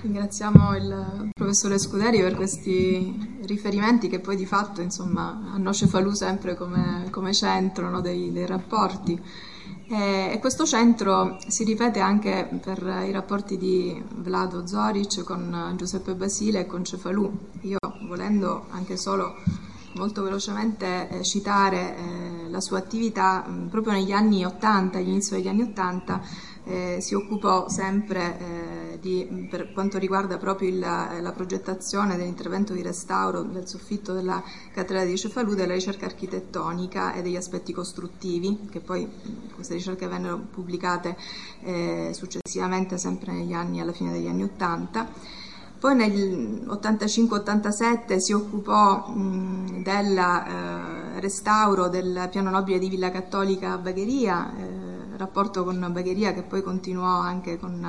Ringraziamo il professore Scuderi per questi riferimenti che poi di fatto hanno Cefalù sempre come centro, no, dei rapporti. E questo centro si ripete anche per i rapporti di Vlado Zoric con Giuseppe Basile e con Cefalù. Io, volendo anche solo molto velocemente citare la sua attività, proprio negli anni 80, all'inizio degli anni 80, si occupò sempre per quanto riguarda proprio la progettazione dell'intervento di restauro del soffitto della cattedrale di Cefalù, della ricerca architettonica e degli aspetti costruttivi, che poi queste ricerche vennero pubblicate successivamente, sempre negli anni, alla fine degli anni 80. Poi nel 85-87 si occupò del restauro del piano nobile di Villa Cattolica a Bagheria, rapporto con Bagheria che poi continuò anche con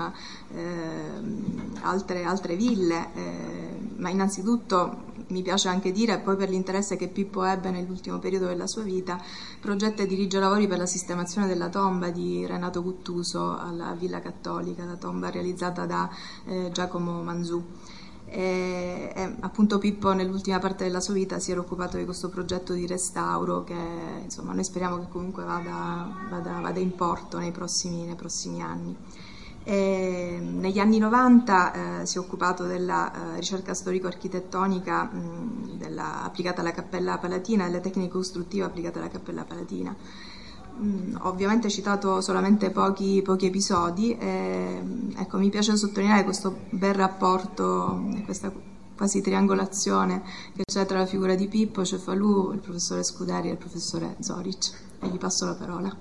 altre ville, ma innanzitutto mi piace anche dire, poi per l'interesse che Pippo ebbe nell'ultimo periodo della sua vita, progetta e dirige lavori per la sistemazione della tomba di Renato Guttuso alla Villa Cattolica, la tomba realizzata da Giacomo Manzù. Appunto Pippo nell'ultima parte della sua vita si era occupato di questo progetto di restauro che noi speriamo che comunque vada in porto nei prossimi anni. Negli anni 90 si è occupato della ricerca storico-architettonica applicata alla Cappella Palatina, delle tecniche costruttive applicate alla Cappella Palatina. Ovviamente citato solamente pochi episodi, ecco, mi piace sottolineare questo bel rapporto, questa quasi triangolazione che c'è tra la figura di Pippo, Cefalù, il professore Scuderi e il professore Zoric, e gli passo la parola.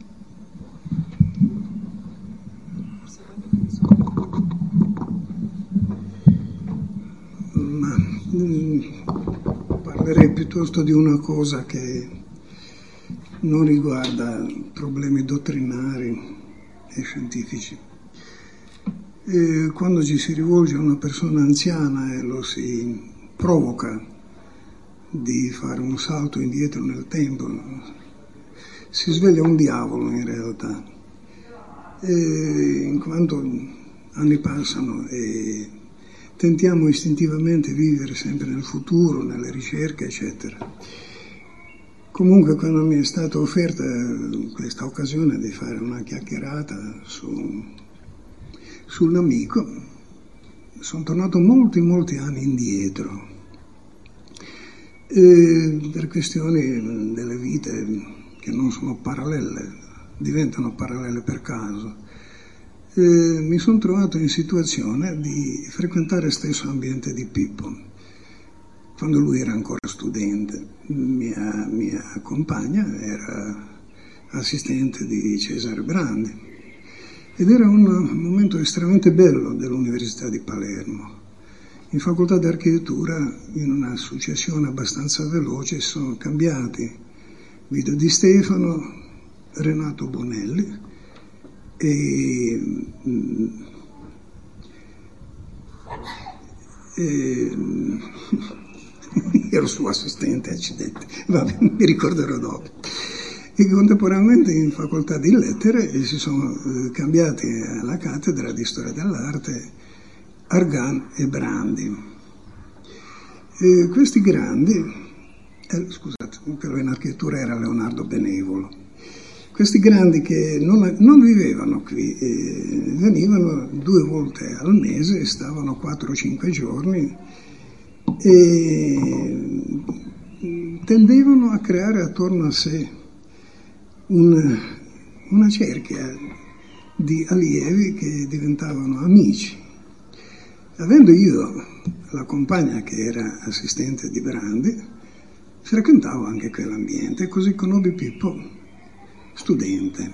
Parlerei piuttosto di una cosa che non riguarda problemi dottrinari e scientifici. Quando ci si rivolge a una persona anziana e lo si provoca di fare un salto indietro nel tempo, si sveglia un diavolo in realtà, in quanto anni passano e tentiamo istintivamente di vivere sempre nel futuro, nelle ricerche, eccetera. Comunque, quando mi è stata offerta questa occasione di fare una chiacchierata sull'amico, sono tornato molti anni indietro, per questioni delle vite che non sono parallele, diventano parallele per caso. Mi sono trovato in situazione di frequentare lo stesso ambiente di Pippo. Quando lui era ancora studente, mia compagna era assistente di Cesare Brandi ed era un momento estremamente bello dell'Università di Palermo. In facoltà di architettura, in una successione abbastanza veloce, sono cambiati Guido Di Stefano, Renato Bonelli e ero suo assistente, accidenti, vabbè, mi ricorderò dopo. E contemporaneamente in facoltà di lettere si sono cambiati alla cattedra di storia dell'arte Argan e Brandi. Questi grandi, scusate, quello in architettura era Leonardo Benevolo. Questi grandi che non vivevano qui, venivano 2 volte al mese, stavano 4 o 5 giorni e tendevano a creare attorno a sé una cerchia di allievi che diventavano amici. Avendo io la compagna che era assistente di Brandi, frequentavo anche quell'ambiente e così conobbi Pippo, studente.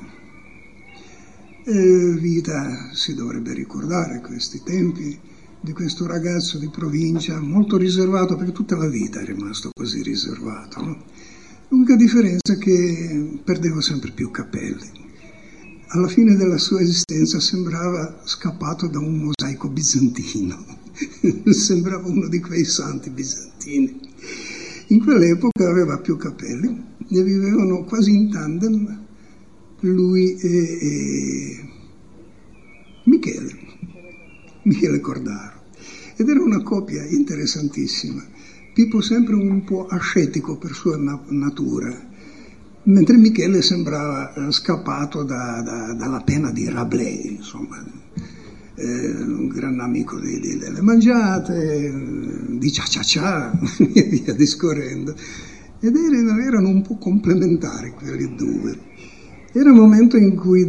Vita si dovrebbe ricordare questi tempi di questo ragazzo di provincia molto riservato, perché tutta la vita è rimasto così riservato, no? L'unica differenza è che perdeva sempre più capelli. Alla fine della sua esistenza sembrava scappato da un mosaico bizantino, sembrava uno di quei santi bizantini. In quell'epoca aveva più capelli e vivevano quasi in tandem lui e Michele. Michele Cordaro. Ed era una coppia interessantissima. Pippo sempre un po' ascetico per sua natura, mentre Michele sembrava scappato dalla pena di Rabelais, insomma, un gran amico delle mangiate, di cia e via discorrendo. Ed erano un po' complementari quelli due. Era un momento in cui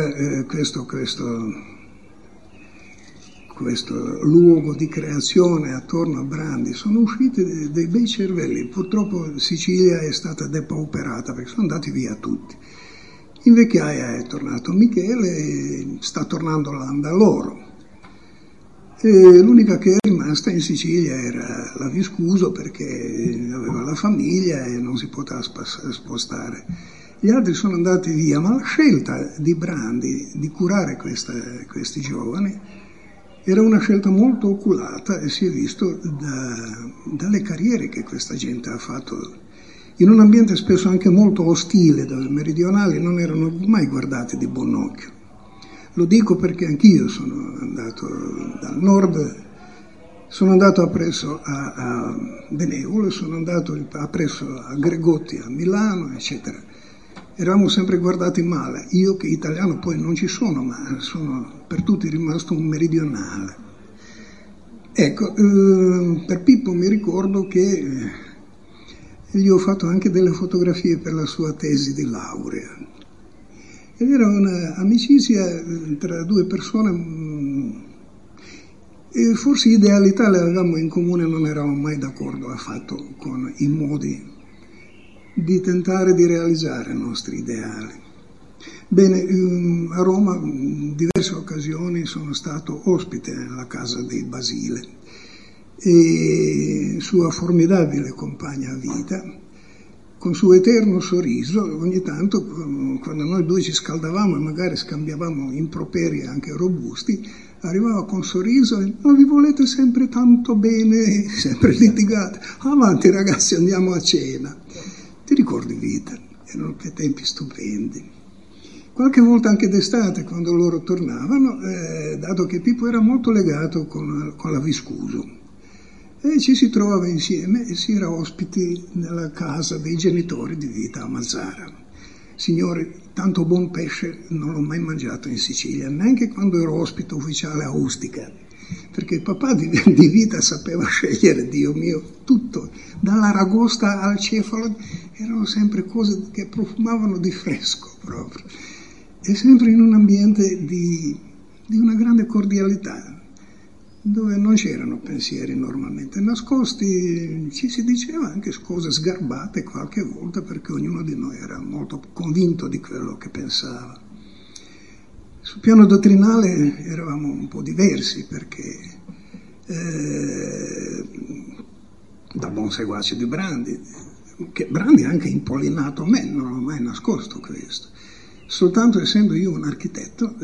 questo luogo di creazione attorno a Brandi sono usciti dei bei cervelli. Purtroppo Sicilia è stata depauperata perché sono andati via tutti. In vecchiaia è tornato Michele, sta tornando l'Andaloro. E l'unica che è rimasta in Sicilia era la Viscuso perché aveva la famiglia e non si poteva spostare. Gli altri sono andati via, ma la scelta di Brandi di curare questi giovani era una scelta molto oculata e si è visto dalle carriere che questa gente ha fatto in un ambiente spesso anche molto ostile, dove i meridionali non erano mai guardati di buon occhio. Lo dico perché anch'io sono andato dal nord, sono andato appresso a Beneolo, sono andato appresso a Gregotti a Milano, eccetera. Eravamo sempre guardati male. Io che italiano poi non ci sono, ma sono per tutti rimasto un meridionale. Ecco, per Pippo mi ricordo che gli ho fatto anche delle fotografie per la sua tesi di laurea. Ed era un'amicizia tra due persone, e forse idealità le avevamo in comune, non eravamo mai d'accordo affatto con i modi di tentare di realizzare i nostri ideali. Bene, a Roma in diverse occasioni sono stato ospite nella casa dei Basile e sua formidabile compagna a vita, con suo eterno sorriso, ogni tanto quando noi due ci scaldavamo e magari scambiavamo improperi anche robusti, arrivava con sorriso e ma vi volete sempre tanto bene, sempre litigate, avanti ragazzi andiamo a cena. Ti ricordi vita? Erano quei tempi stupendi. Qualche volta anche d'estate, quando loro tornavano, dato che Pippo era molto legato con la Viscuso, e ci si trovava insieme e si era ospiti nella casa dei genitori di Vita a Mazara. Signori, tanto buon pesce non l'ho mai mangiato in Sicilia, neanche quando ero ospite ufficiale a Ustica, perché il papà di Vita sapeva scegliere, Dio mio, tutto, dall'aragosta al cefalo, erano sempre cose che profumavano di fresco proprio, e sempre in un ambiente di una grande cordialità, dove non c'erano pensieri normalmente nascosti, ci si diceva anche cose sgarbate qualche volta perché ognuno di noi era molto convinto di quello che pensava. Sul piano dottrinale eravamo un po' diversi perché da buon seguace di Brandi, che Brandi ha anche impollinato me, non ho mai nascosto questo, soltanto essendo io un architetto,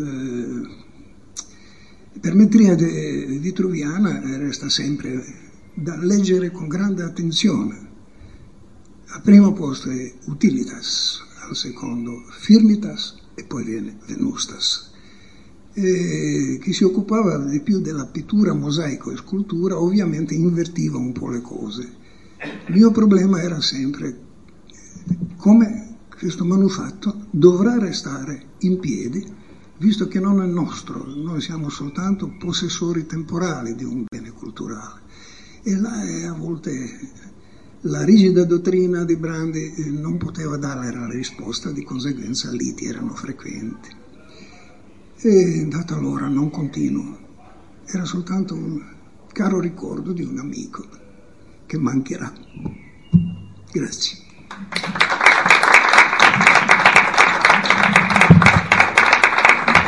per me triade vitruviana resta sempre da leggere con grande attenzione. Al primo posto è utilitas, al secondo firmitas e poi viene venustas. Chi si occupava di più della pittura, mosaico e scultura ovviamente invertiva un po' le cose. Il mio problema era sempre come questo manufatto dovrà restare in piedi, visto che non è nostro, noi siamo soltanto possessori temporali di un bene culturale. E là a volte la rigida dottrina di Brandi non poteva dare la risposta, di conseguenza liti erano frequenti. E data l'ora non continuo, era soltanto un caro ricordo di un amico che mancherà. Grazie.